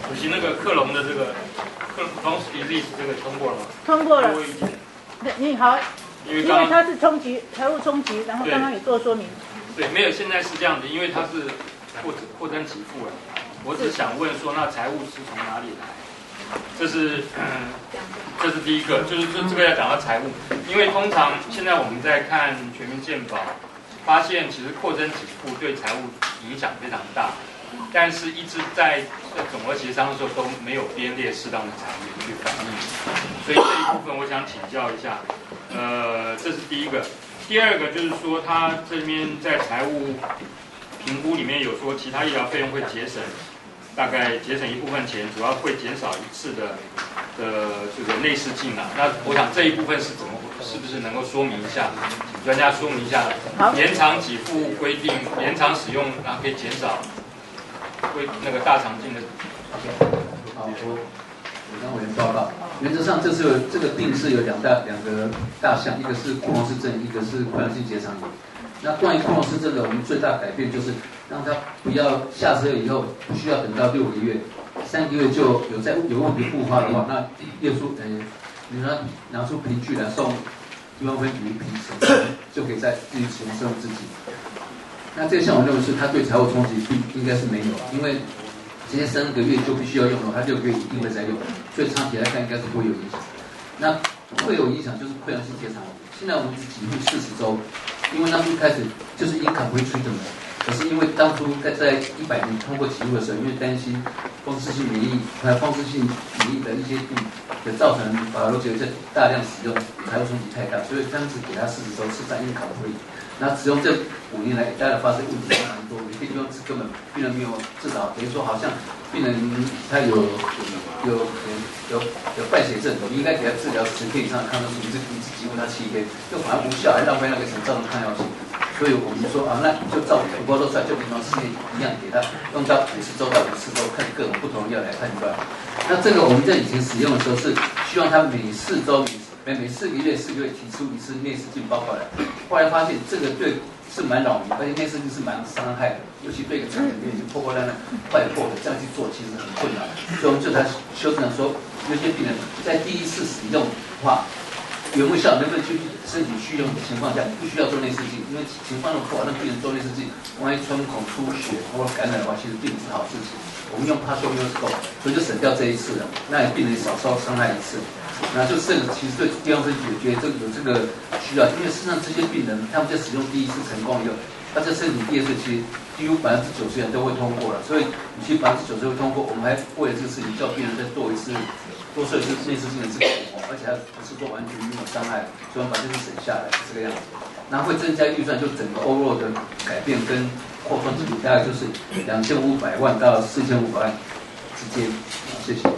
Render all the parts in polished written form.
主席，那个克隆的这个Crohn's disease 这个通过了吗？ 通过了。 我已经。 你好， 因为它是财务冲击，然后刚刚也做说明。 对，没有，现在是这样的，因为它是扩增给付了。我只想问说，那财务是从哪里来？这是第一个，就是这个要讲到财务，因为通常现在我们在看全民健保，发现其实扩增给付对财务影响非常大，但是一直在总额协商的时候都没有编列适当的财源去反映，所以这一部分我想请教一下，这是第一个。第二个就是说，他这边在财务评估里面有说，其他医疗费用会节省。大概节省一部分钱，主要会减少一次的这个内视镜啊。那我想这一部分是不是能够说明一下？请专家说明一下，延长给付规定，延长使用，然后可以减少那个大肠镜的。 好，我跟委员报告。原则上，这个病是有两个大项，一个是库隆氏症，一个是溃疡性结肠炎。那关于库隆氏症的，我们最大改变就是让他不要下车以后不需要等到6个月，3个月就有问题复发的话，那你拿出凭据来送地方分局评审，就可以再继续使用自己。那这个项我认为是它对财务冲击应该是没有，因为这些3个月就必须要用的话，它6个月一定会再用，所以长期来看应该是不会有影响。那会有影响就是溃疡性结肠炎，现在我们只给付40周。因为当初开始就是 incomplete treatment， 可是因为当初在100年通过给付的时候，因为担心风湿性免疫还有风湿性免疫的一些病的造成保罗觉得大量使用财务冲击太大，所以当时给他40周是在 incomplete。那使用这5年来，大家发生问题蛮多，有些地方是根本病人没有治疗，等于说好像病人他有败血症，我们应该给他治疗10天以上抗生素，一次给付他7天，就反而无效，还浪费那个钱造成抗药性。所以我们说啊，那就照土包都出来，就临床试验一样给他用到50周到54周，看各种不同的药来判断。那这个我们在以前使用的时候是希望他每4周每4个月提出一次内视镜报告来，后来发现这个对是蛮扰民，而且内视镜是蛮伤害的，尤其对一个肠里面已经破破烂烂、坏破的，这样去做其实很困难。所以我们就才修正说，有些病人在第一次使用的话，有没有效，能不能去身体需用的情况下，不需要做内视镜，因为情况不好，让病人做内视镜，万一穿孔出血或感染的话，其实并不是好事情。我们用 partial miosis， 所以就省掉这一次了，那病人少受伤害一次。那就这个其实对地方分局觉得有这个需要，因为事实上这些病人他们在使用第一次成功以后，他在身体第二次其实几乎90%人都会通过了，所以其实90%会通过，我们还为了这个事情叫病人再多做一次内视镜的这个服务，而且还不是说完全没有伤害，所以我们把这个省下来是这个样子。那会增加预算，就整个 overall 的改变跟扩充比大概就是2500万到4500万之间。谢谢。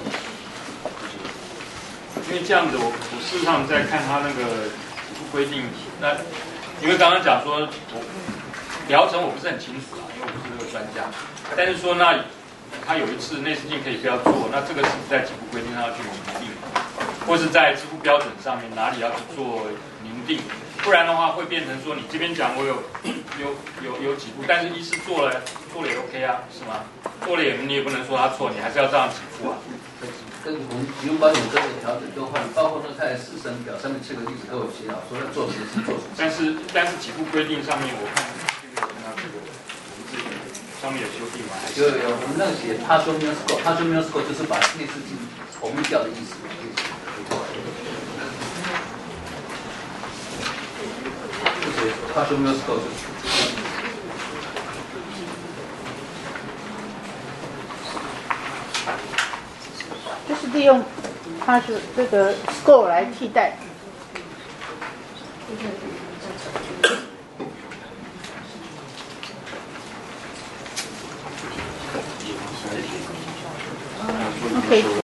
因为这样子我事实上在看他那个规定，那因为刚刚讲说疗程我不是很清楚啊，因为我不是这个专家，但是说那他有一次内视镜可以不要做，那这个是不是在给付规定上要去明定，或是在支付标准上面哪里要去做明定，不然的话会变成说你这边讲我有给付，但是医师做了也 OK 啊，是吗？做了你也不能说他错，你还是要这样给付啊。 跟我们使用保险各个调整都换，包括在4审表上面7个例子都有写好，说要做什么事做什么。 但是给付规定上面我看这个上面有修订吗？ 有，我们那个写 partial miosis 就是把内视镜omit掉的意思。partial miosis 就是利用它是这个 score 来替代。OK。